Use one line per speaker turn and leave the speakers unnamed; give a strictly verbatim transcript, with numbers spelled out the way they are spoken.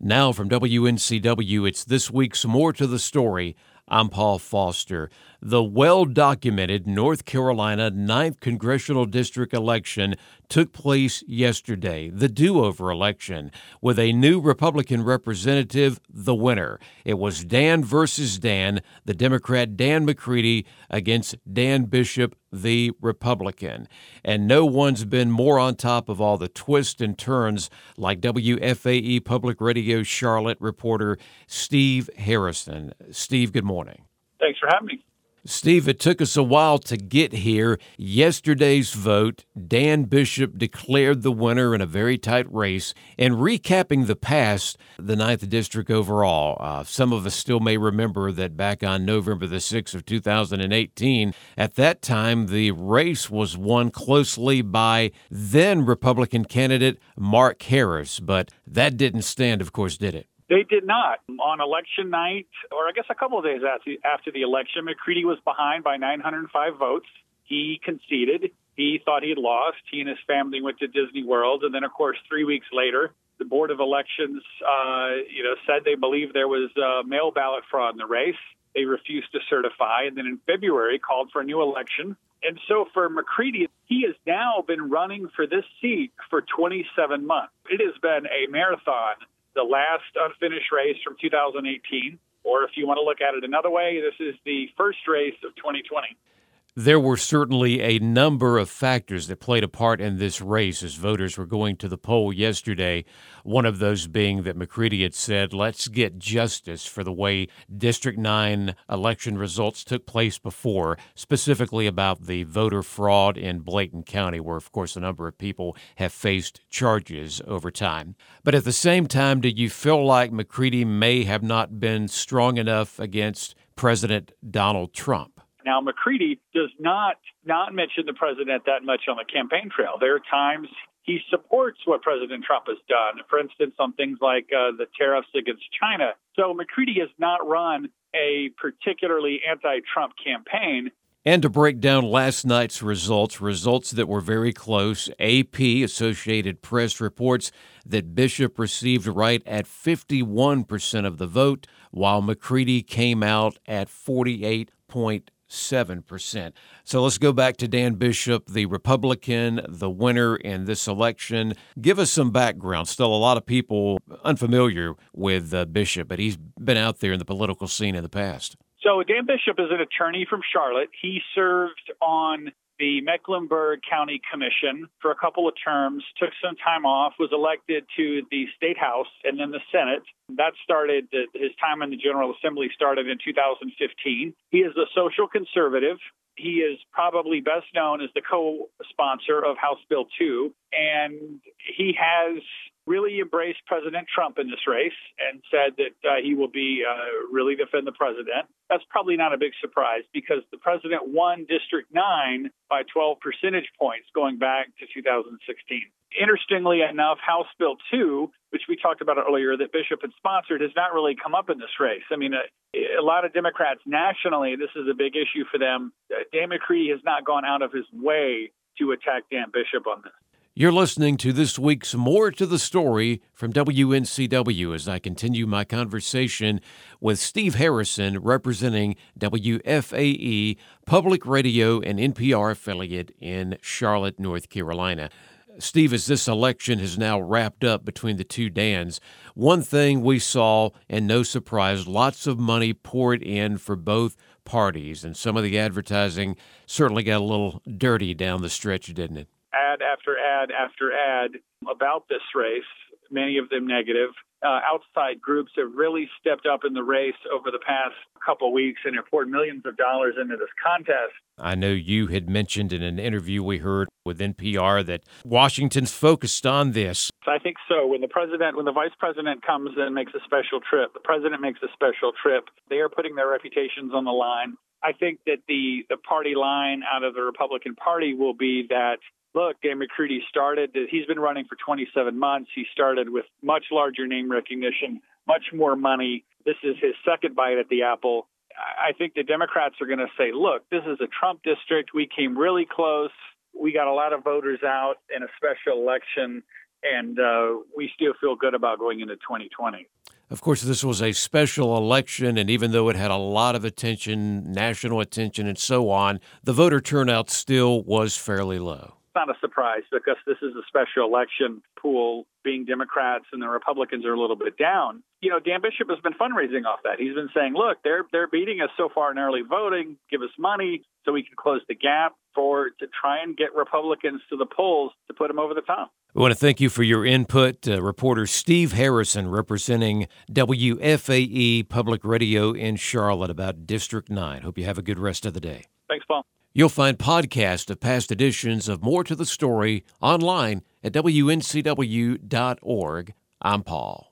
Now from W N C W, it's this week's More to the Story. I'm Paul Foster. The well-documented North Carolina ninth Congressional District election took place yesterday, the do-over election, with a new Republican representative the winner. It was Dan versus Dan, the Democrat Dan McCready against Dan Bishop, the Republican. And no one's been more on top of all the twists and turns like W F A E Public Radio Charlotte reporter Steve Harrison. Steve, good morning.
Thanks for having me.
Steve, it took us a while to get here. Yesterday's vote, Dan Bishop declared the winner in a very tight race. And recapping the past, the ninth District overall, uh, some of us still may remember that back on November the sixth of two thousand eighteen, at that time, the race was won closely by then Republican candidate Mark Harris. But that didn't stand, of course, did it?
They did not. On election night, or I guess a couple of days after the election, McCready was behind by nine hundred five votes. He conceded. He thought he'd lost. He and his family went to Disney World. And then, of course, three weeks later, the Board of Elections uh, you know, said they believed there was uh, mail ballot fraud in the race. They refused to certify. And then in February, called for a new election. And so for McCready, he has now been running for this seat for twenty-seven months. It has been a marathon. The last unfinished race from two thousand eighteen, or if you want to look at it another way, this is the first race of twenty twenty.
There were certainly a number of factors that played a part in this race as voters were going to the poll yesterday, one of those being that McCready had said, let's get justice for the way District nine election results took place before, specifically about the voter fraud in Bladen County, where, of course, a number of people have faced charges over time. But at the same time, did you feel like McCready may have not been strong enough against President Donald Trump?
Now, McCready does not not mention the president that much on the campaign trail. There are times he supports what President Trump has done, for instance, on things like uh, the tariffs against China. So McCready has not run a particularly anti-Trump campaign.
And to break down last night's results, results that were very close, A P, Associated Press, reports that Bishop received right at fifty-one percent of the vote, while McCready came out at forty-eight point seven percent. So let's go back to Dan Bishop, the Republican, the winner in this election. Give us some background. Still a lot of people unfamiliar with uh, Bishop, but he's been out there in the political scene in the past.
So Dan Bishop is an attorney from Charlotte. He served on the Mecklenburg County Commission for a couple of terms, took some time off, was elected to the State House and then the Senate. That started, his time in the General Assembly started in two thousand fifteen. He is a social conservative. He is probably best known as the co-sponsor of House Bill two, and he has really embraced President Trump in this race and said that uh, he will be uh, really defend the president. That's probably not a big surprise because the president won District nine by twelve percentage points going back to two thousand sixteen. Interestingly enough, House Bill two, which we talked about earlier, that Bishop had sponsored, has not really come up in this race. I mean, a, a lot of Democrats nationally, this is a big issue for them. Dan McCready has not gone out of his way to attack Dan Bishop on this.
You're listening to this week's More to the Story from W N C W as I continue my conversation with Steve Harrison, representing W F A E Public Radio and N P R affiliate in Charlotte, North Carolina. Steve, as this election has now wrapped up between the two Dans, one thing we saw, and no surprise, lots of money poured in for both parties, and some of the advertising certainly got a little dirty down the stretch, didn't it?
Ad after ad after ad about this race, many of them negative. Uh, outside groups have really stepped up in the race over the past couple of weeks and have poured millions of dollars into this contest.
I know you had mentioned in an interview we heard with N P R that Washington's focused on this.
I think so. When the president, when the vice president comes and makes a special trip, the president makes a special trip, they are putting their reputations on the line. I think that the, the party line out of the Republican Party will be that, look, Dan McCready started, he's been running for twenty-seven months. He started with much larger name recognition, much more money. This is his second bite at the apple. I think the Democrats are going to say, look, this is a Trump district. We came really close. We got a lot of voters out in a special election. and uh, we still feel good about going into twenty twenty.
Of course, this was a special election, and even though it had a lot of attention, national attention, and so on, the voter turnout still was fairly low.
Not a surprise because this is a special election pool, being Democrats and the Republicans are a little bit down. You know, Dan Bishop has been fundraising off that. He's been saying, look, they're they're beating us so far in early voting. Give us money so we can close the gap for to try and get Republicans to the polls to put them over the top.
We want to thank you for your input. Uh, reporter Steve Harrison representing W F A E Public Radio in Charlotte about District nine. Hope you have a good rest of the day.
Thanks, Paul.
You'll find podcasts of past editions of More to the Story online at W N C W dot org. I'm Paul.